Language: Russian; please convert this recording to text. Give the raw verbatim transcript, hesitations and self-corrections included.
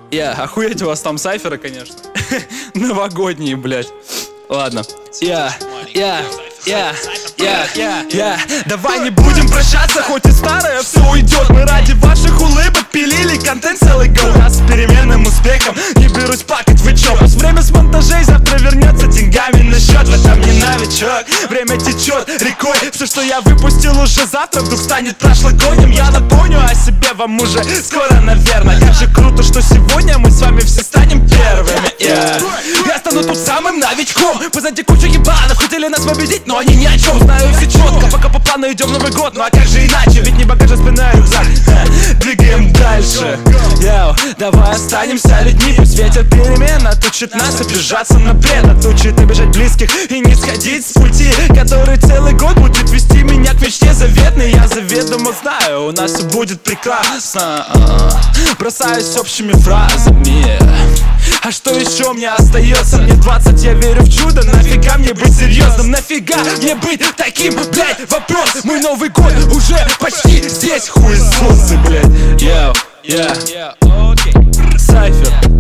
Я, yeah, охуеть у вас там сайферы, конечно. Новогодние, блядь. Ладно. Я, я, я, я, я, я. Давай не будем прощаться, хоть и старое все уйдет. Мы ради ваших улыбок пилили контент целый год. Нас с переменным успехом не берусь плакать, вы чё? Пусть время с монтажей завтра вернется деньгами на счет. В этом не новичок, время течет рекой. Все, что я выпустил уже завтра, вдруг станет прошлогодним. Я напомню о себе вам уже скоро, наверное. Как же круто, что сегодня мы с вами все станем первыми. Yeah. Я стану тут самым новичком. Позади кучу ебанов, хотели нас победить, но они ни о чем. Знаю все четко, пока по плану идем в Новый год. Ну а как же иначе, ведь не багажа, спина, рюкзак. Двигаем дальше. Йоу, давай останемся людьми. Пусть ветер перемен отучит нас обижаться на бред, отучит обижать близких и не сходить с пути, который целый год будет вести меня к мечте заветной. Я заведомо знаю, у нас все будет прекрасно. Бросаюсь общими фразами. А что еще мне остается? Мне двадцать, я верю в чудо. Нафига мне быть серьезным? Нафига мне быть таким, блядь? Вопрос, мой Новый год уже почти здесь. Хуесосы, блядь. Йоу, я, сайфер.